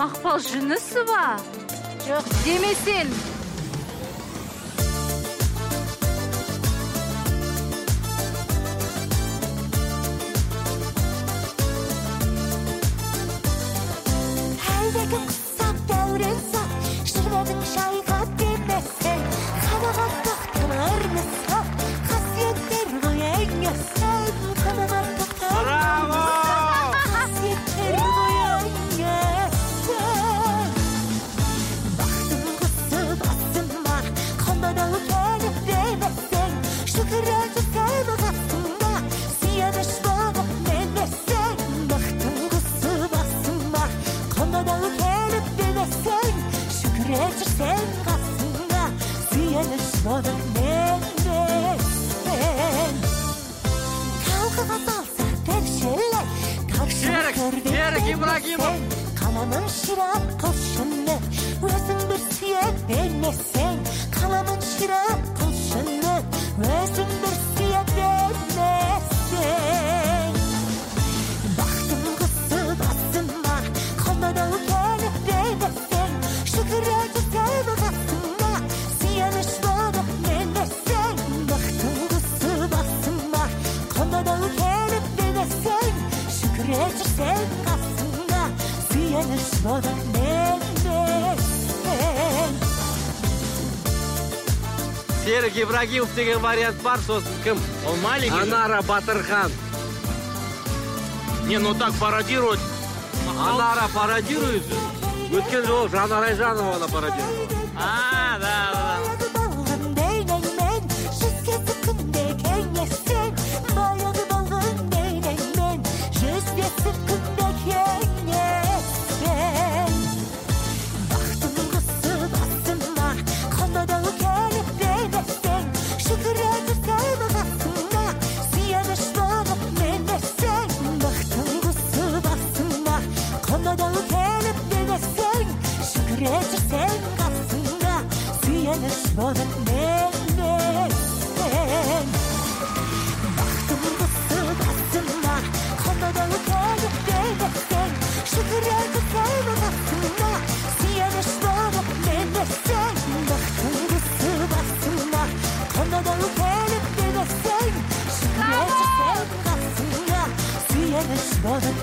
Мақпал Жүнісова? Жоқ, демесен. Әлдегі құсап дәурен сап, жүрмедің шайға демесен, қанағат тоқтырмыз сап, қасиеттер қойыңа сән, қанағат тоқтырмыз қасиеттер қойыңа сән. Бақтың құсы басыма, қонбадау келіп демесен, шүкір әжісен қасыңда, сүйеніш болып менесен. Бақтың құсы басыма, қонбадау келіп демесен, шүкір әжісен қасыңда, сүйеніш болып менесен. Талқыға салса тәпшілі, таршын көрден қаламын шырап құлшыны, өзің бір сүйет бермесең, қаламын шырап құлшыны, өзің бір сүйет бермесең. Бақтың құсы басыма, қонбадау келіп демесең, шүкір әжісен қасыңда, сүйеніш болып менесең. Бақтың құсы басыма, қонбадау келіп демесең, шүкір әжісен қасыңда, сүйеніш болып менесең. Серік Ибрагимов деген вариант бар, сосын кім? Он маленький. Анара Батырхан. Не, ну так пародировать. Анара пародирует же. Өткен жолы Жанар Айжанованы пародировала. Да. Балғын дейнен, жүзгесі күнде кеңесен. Баяғы балғын дейнен, жүзгесі күнде кеңесен. Бақтың құсы басыма, қонбадау келіп демесең, шүкір әжісен қасыңда, сүйеніш болып менесең. Бақтың құсы басыма, қонбадау келіп демесең, шүкір әжісен қасыңда, сүйеніш болып менесең. Бақтың құсы басыма, қонбадау келіп демесең, шүкір әжісен қасыңда, сүйеніш болып менесең. Бақтың құсы басыма, қонбадау келіп демесең, шүкір әжісен қасыңда, сүйеніш болып